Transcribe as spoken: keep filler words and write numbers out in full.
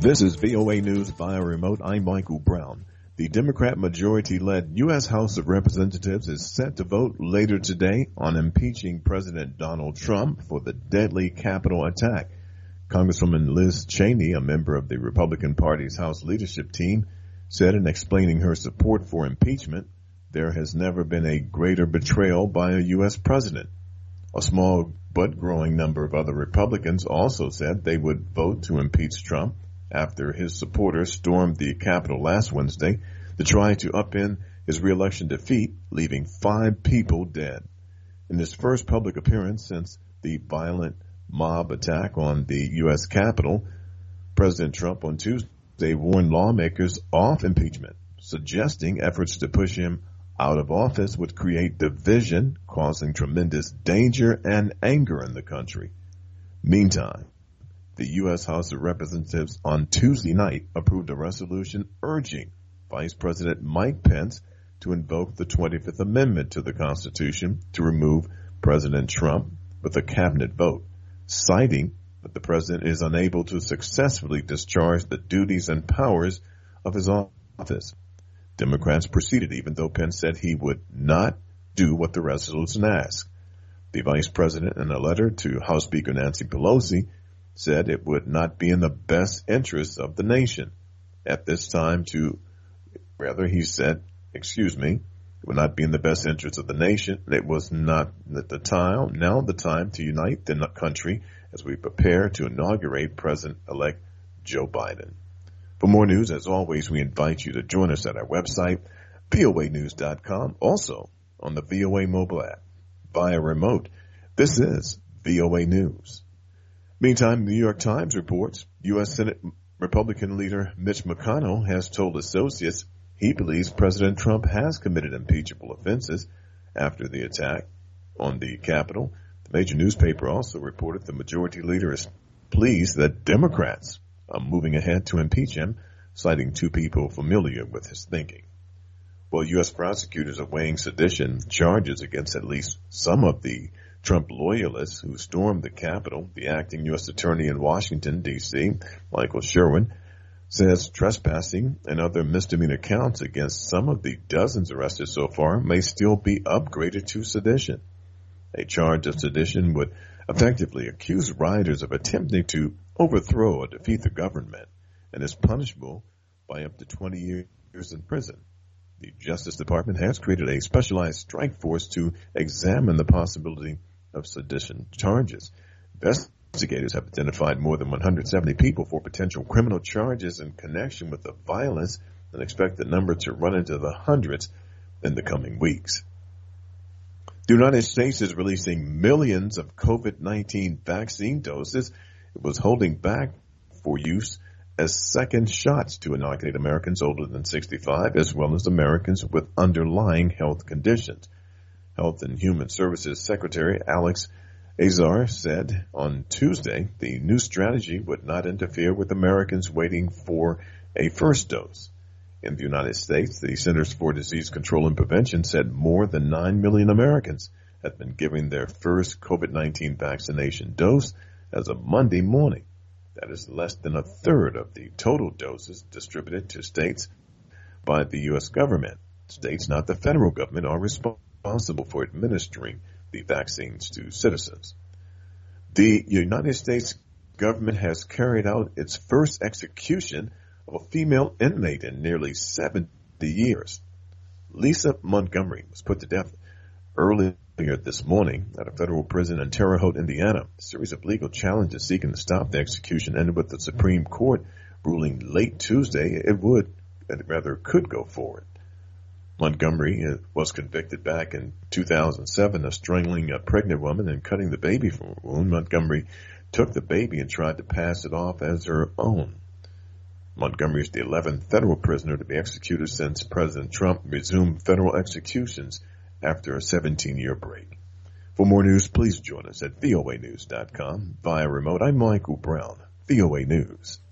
This is V O A News via remote. I'm Michael Brown. The Democrat majority-led U S House of Representatives is set to vote later today on impeaching President Donald Trump for the deadly Capitol attack. Congresswoman Liz Cheney, a member of the Republican Party's House leadership team, said in explaining her support for impeachment, there has never been a greater betrayal by a U S president. A small but growing number of other Republicans also said they would vote to impeach Trump after his supporters stormed the Capitol last Wednesday to try to upend his reelection defeat, leaving five people dead. In his first public appearance since the violent mob attack on the U S Capitol, President Trump on Tuesday warned lawmakers off impeachment, suggesting efforts to push him out of office would create division, causing tremendous danger and anger in the country. Meantime, the U S House of Representatives on Tuesday night approved a resolution urging Vice President Mike Pence to invoke the twenty-fifth Amendment to the Constitution to remove President Trump with a cabinet vote, citing that the president is unable to successfully discharge the duties and powers of his office. Democrats proceeded even though Pence said he would not do what the resolution asked. The vice president, in a letter to House Speaker Nancy Pelosi, said it would not be in the best interest of the nation at this time to, rather he said, excuse me, it would not be in the best interest of the nation. It was not at the time, now the time to unite the country as we prepare to inaugurate President-elect Joe Biden. For more news, as always, we invite you to join us at our website, V O A news dot com, also on the V O A mobile app, via remote. This is V O A News. Meantime, the New York Times reports U S Senate Republican leader Mitch McConnell has told associates he believes President Trump has committed impeachable offenses after the attack on the Capitol. The major newspaper also reported the majority leader is pleased that Democrats are moving ahead to impeach him, citing two people familiar with his thinking. Well, U S prosecutors are weighing sedition charges against at least some of the Trump loyalists who stormed the Capitol. The acting U S attorney in Washington, D C, Michael Sherwin, says trespassing and other misdemeanor counts against some of the dozens arrested so far may still be upgraded to sedition. A charge of sedition would effectively accuse rioters of attempting to overthrow or defeat the government and is punishable by up to twenty years in prison. The Justice Department has created a specialized strike force to examine the possibility of sedition charges. Investigators have identified more than one hundred seventy people for potential criminal charges in connection with the violence and expect the number to run into the hundreds in the coming weeks. The United States is releasing millions of COVID nineteen vaccine doses it was holding back for use as second shots to inoculate Americans older than sixty-five, as well as Americans with underlying health conditions. Health and Human Services Secretary Alex Azar said on Tuesday the new strategy would not interfere with Americans waiting for a first dose. In the United States, the Centers for Disease Control and Prevention said more than nine million Americans have been given their first COVID nineteen vaccination dose as of Monday morning. That is less than a third of the total doses distributed to states by the U S government. States, not the federal government, are responsible for administering the vaccines to citizens. The United States government has carried out its first execution of a female inmate in nearly seventy years. Lisa Montgomery was put to death earlier this morning at a federal prison in Terre Haute, Indiana. A series of legal challenges seeking to stop the execution ended with the Supreme Court ruling late Tuesday it would, and rather could go forward. Montgomery was convicted back in two thousand seven of strangling a pregnant woman and cutting the baby from her womb. Montgomery took the baby and tried to pass it off as her own. Montgomery is the eleventh federal prisoner to be executed since President Trump resumed federal executions after a seventeen-year break. For more news, please join us at V O A news dot com. Via remote, I'm Michael Brown, V O A News.